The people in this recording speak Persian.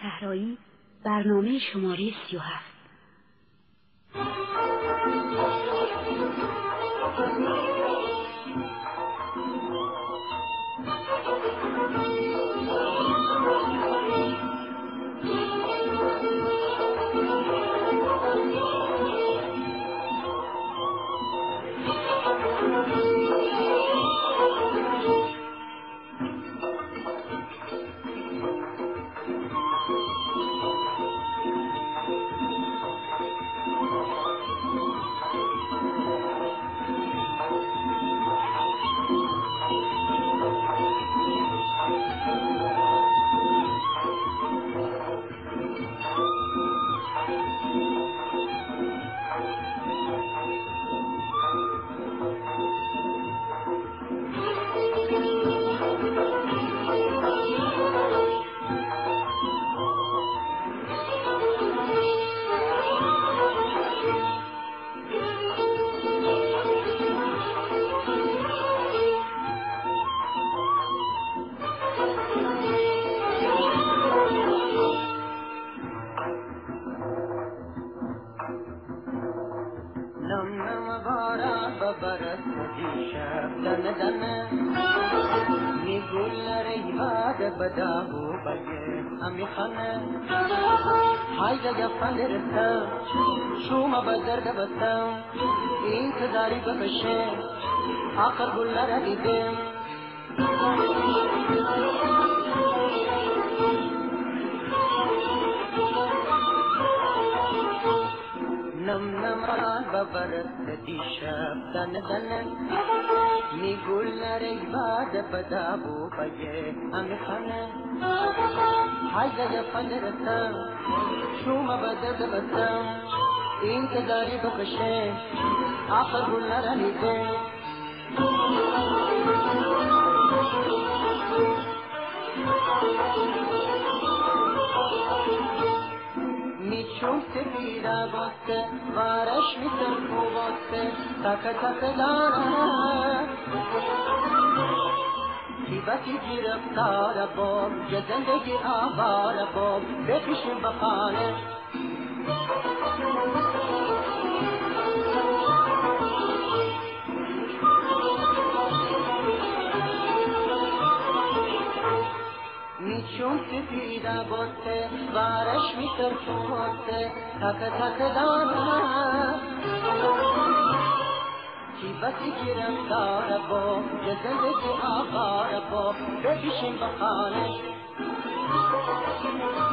صحرایی برنامه شماره 37. شوما بدرد بستم انتظاری بکشه آخر گل را دیدم نم نمان ببرد دیشب دن دن می گل ری باد بدابو بگه امی خانه حیده فندرستم شوما بدرد بستم انتظاری بکشه آخر گل را دیدم میچون سفیده باسته وارش میتر کو باسته تک تک دانه بسی گرفتار باب یه زندگی آوار باب بکشیم بخانه میچون سفیده باسته وارش میتر باسته تک تک دانه بسی گرفتار با یه زندگی آوار با بکشیم بخانه